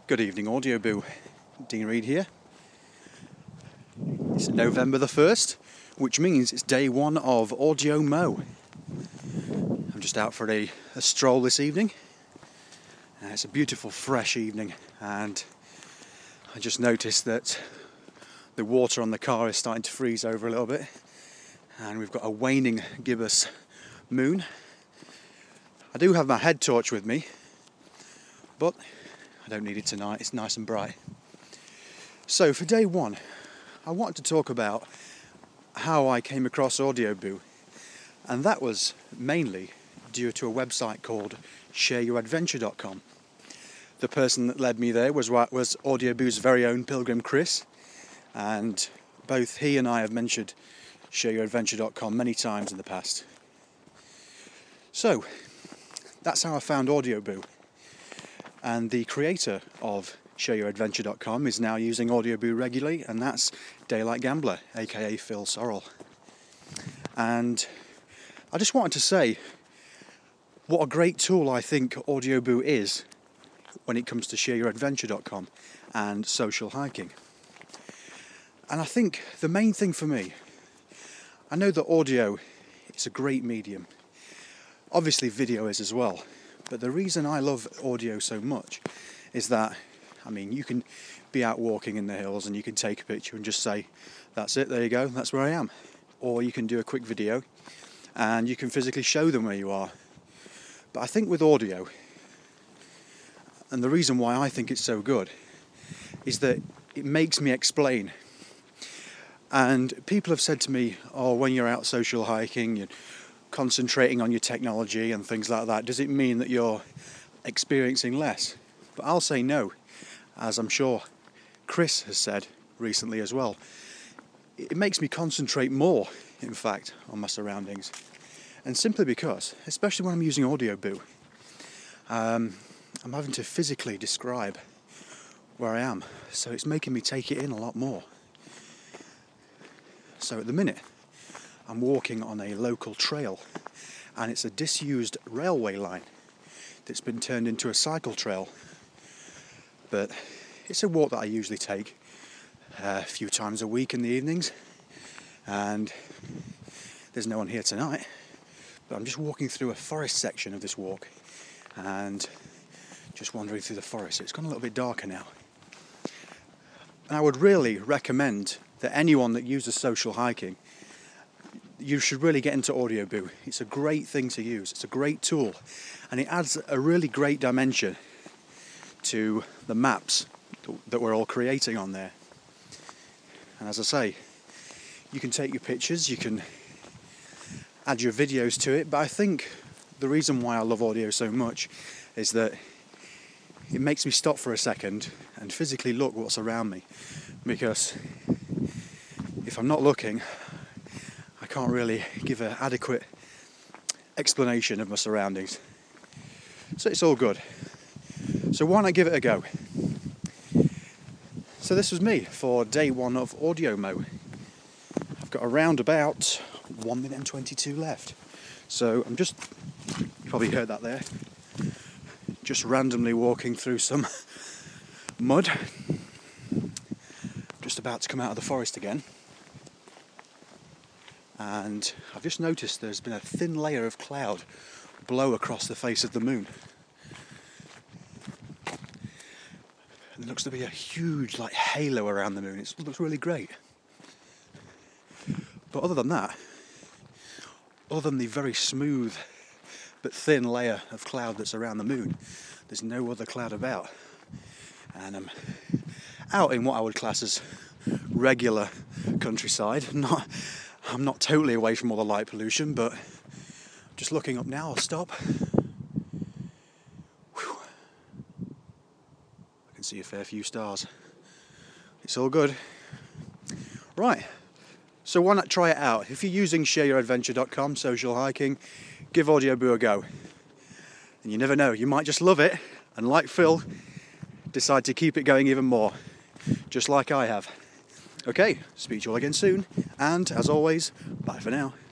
Good evening, Audio Boo. Dean Reed here. It's November the 1st, which means it's day one of Audio Mo. I'm just out for a stroll this evening. It's a beautiful, fresh evening, and I just noticed that the water on the car is starting to freeze over a little bit, and we've got a waning gibbous moon. I do have my head torch with me, but I don't need it tonight. It's nice and bright. So for day one, I wanted to talk about how I came across Audio Boo, and that was mainly due to a website called shareyouradventure.com. The person that led me there was Audio Boo's very own Pilgrim Chris, and both he and I have mentioned shareyouradventure.com many times in the past. So that's how I found Audio Boo. And the creator of shareyouradventure.com is now using Audio Boo regularly, and that's Daylight Gambler, aka Phil Sorrell. And I just wanted to say what a great tool I think Audio Boo is when it comes to shareyouradventure.com and social hiking. And I think the main thing for me, I know that audio is a great medium. Obviously video is as well. But the reason I love audio so much is that, you can be out walking in the hills and you can take a picture and just say, that's it, there you go, that's where I am. Or you can do a quick video and you can physically show them where you are. But I think with audio, and the reason why I think it's so good, is that it makes me explain. And people have said to me, when you're out social hiking, you're concentrating on your technology and things like that, does it mean that you're experiencing less? But I'll say no, as I'm sure Chris has said recently as well. It makes me concentrate more, in fact, on my surroundings. And simply because, especially when I'm using Audio Boo, I'm having to physically describe where I am, so it's making me take it in a lot more. So at the minute, I'm walking on a local trail, and it's a disused railway line that's been turned into a cycle trail. But it's a walk that I usually take a few times a week in the evenings, and there's no one here tonight, but I'm just walking through a forest section of this walk and just wandering through the forest. It's gone a little bit darker now. And I would really recommend that anyone that uses social hiking, you should really get into Audio Boo. It's a great thing to use. It's a great tool, and it adds a really great dimension to the maps that we're all creating on there. And as I say, you can take your pictures, you can add your videos to it, but I think the reason why I love audio so much is that it makes me stop for a second and physically look what's around me, because if I'm not looking, I can't really give an adequate explanation of my surroundings. So it's all good. So why not give it a go? So this was me for day one of Audio Mo. I've got around about 1 minute and 22 left. So I'm just, you probably heard that there, just randomly walking through some mud. Just about to come out of the forest again. And I've just noticed there's been a thin layer of cloud blow across the face of the moon. And there looks to be a huge halo around the moon. It looks really great. But other than that, other than the very smooth but thin layer of cloud that's around the moon, there's no other cloud about. And I'm out in what I would class as regular countryside. I'm not totally away from all the light pollution, but just looking up now, I'll stop. Whew. I can see a fair few stars. It's all good. Right, so why not try it out? If you're using shareyouradventure.com, social hiking, give Audio Boo a go. And you never know, you might just love it, and like Phil, decide to keep it going even more, just like I have. Okay, speak to you all again soon, and as always, bye for now.